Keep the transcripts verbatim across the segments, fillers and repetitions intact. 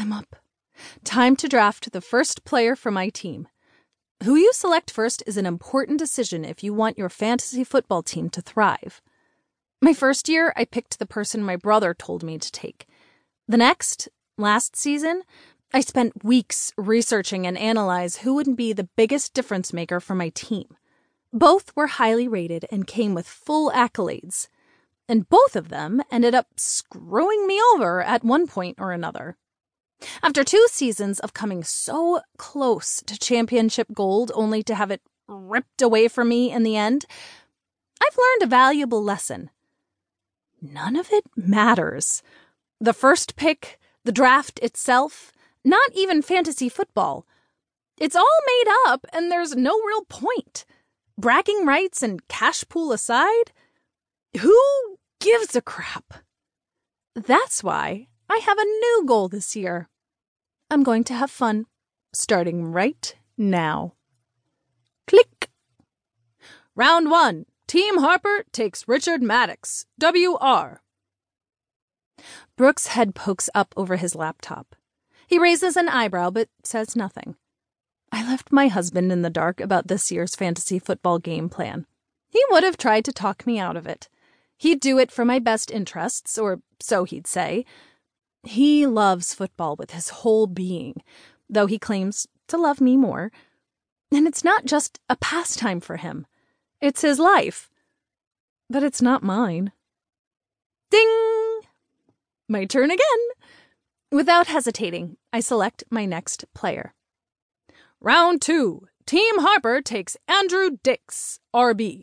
I'm up. Time to draft the first player for my team. Who you select first is an important decision if you want your fantasy football team to thrive. My first year, I picked the person my brother told me to take. The next, last season, I spent weeks researching and analyzing who would be the biggest difference maker for my team. Both were highly rated and came with full accolades. And both of them ended up screwing me over at one point or another. After two seasons of coming so close to championship gold only to have it ripped away from me in the end, I've learned a valuable lesson. None of it matters. The first pick, the draft itself, not even fantasy football. It's all made up and there's no real point. Bragging rights and cash pool aside, who gives a crap? That's why I have a new goal this year. I'm going to have fun, starting right now. Click. Round one. Team Harper takes Richard Maddox, W R. Brooks' head pokes up over his laptop. He raises an eyebrow but says nothing. I left my husband in the dark about this year's fantasy football game plan. He would have tried to talk me out of it. He'd do it for my best interests, or so he'd say. He loves football with his whole being, though he claims to love me more. And it's not just a pastime for him. It's his life. But it's not mine. Ding! My turn again. Without hesitating, I select my next player. Round two. Team Harper takes Andrew Dix, R B.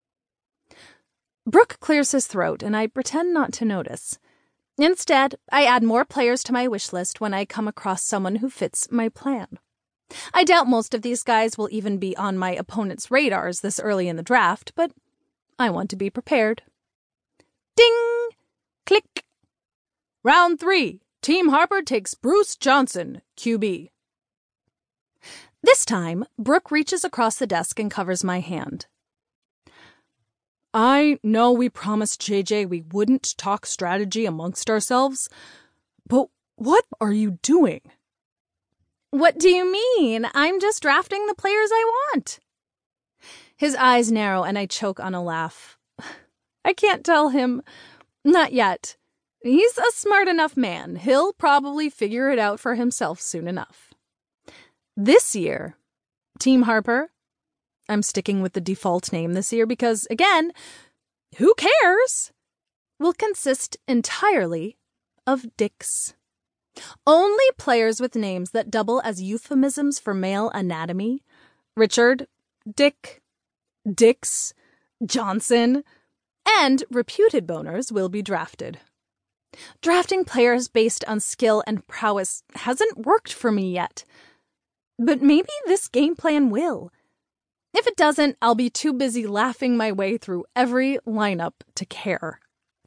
Brooke clears his throat, and I pretend not to notice. Instead, I add more players to my wish list when I come across someone who fits my plan. I doubt most of these guys will even be on my opponent's radars this early in the draft, but I want to be prepared. Ding! Click! Round three. Team Harper takes Bruce Johnson, Q B. This time, Brooke reaches across the desk and covers my hand. I know we promised J J we wouldn't talk strategy amongst ourselves, but what are you doing? What do you mean? I'm just drafting the players I want. His eyes narrow and I choke on a laugh. I can't tell him. Not yet. He's a smart enough man. He'll probably figure it out for himself soon enough. This year, Team Harper, I'm sticking with the default name this year because, again, who cares? Will consist entirely of Dicks. Only players with names that double as euphemisms for male anatomy. Richard, Dick, Dix, Johnson, and reputed boners will be drafted. Drafting players based on skill and prowess hasn't worked for me yet. But maybe this game plan will. If it doesn't, I'll be too busy laughing my way through every lineup to care.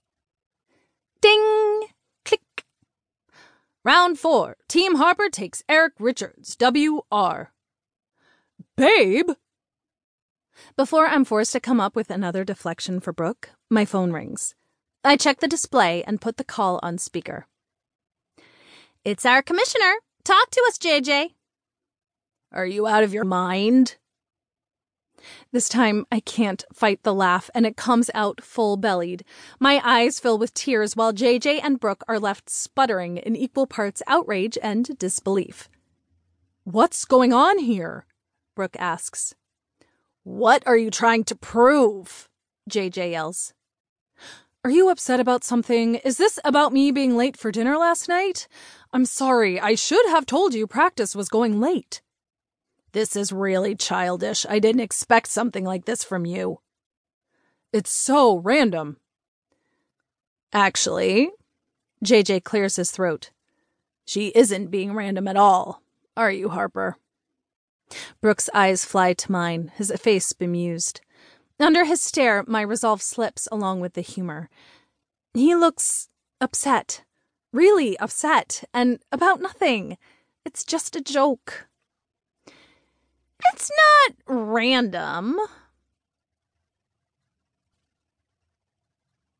Ding! Click! Round four. Team Harper takes Eric Richards, W R. Babe! Before I'm forced to come up with another deflection for Brooke, my phone rings. I check the display and put the call on speaker. It's our commissioner. Talk to us, J J. Are you out of your mind? This time, I can't fight the laugh, and it comes out full-bellied. My eyes fill with tears while J J and Brooke are left sputtering in equal parts outrage and disbelief. What's going on here? Brooke asks. What are you trying to prove? J J yells. Are you upset about something? Is this about me being late for dinner last night? I'm sorry, I should have told you practice was going late. This is really childish. I didn't expect something like this from you. It's so random. Actually, J J clears his throat. She isn't being random at all, are you, Harper? Brooke's eyes fly to mine, his face bemused. Under his stare, my resolve slips along with the humor. He looks upset, really upset, and about nothing. It's just a joke. It's not random,